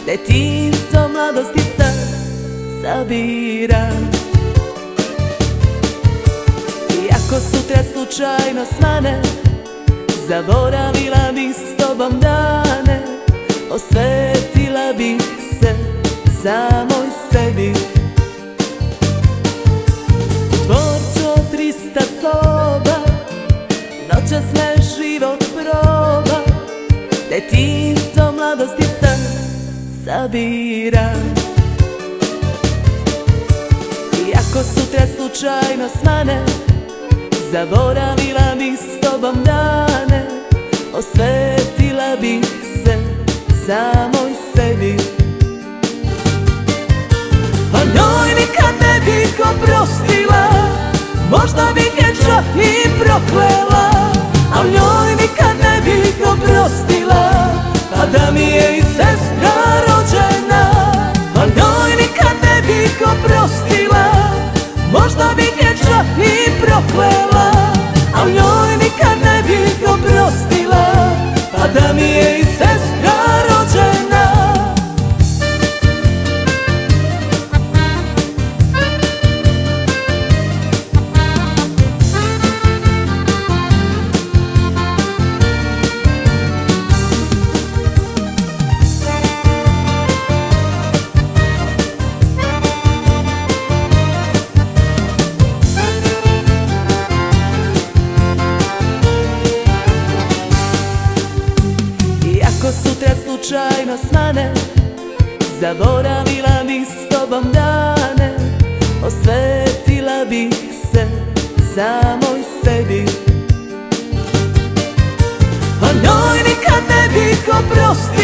detinjstvo mladosti sad sabiram. I ako sutra slučajno svane, zaboravila bih s tobom dane, osvetila bih se samoj sebi. U dvorcu od 300 soba, noćas me život proba, detinjstvo mladosti sad sabiram. I ako sutra slučajno svane, zaboravila bih s tobom dane, osvetila bih se samoj sebi. A njoj nikad ne bih oprostila, možda bih je čak i proklela. A njoj nikad ne bih oprostila, a da mi je i sestra rođena. A njoj nikad ne bih oprostila, možda bih je čak i proklela. A njoj nikad ne bih oprostila, a da mi je i sestra rođena. Ako sutra slučajno svane, zaboravila bih s tobom dane, osvetila bih se samoj sebi. A njoj nikad ne bih oprostila,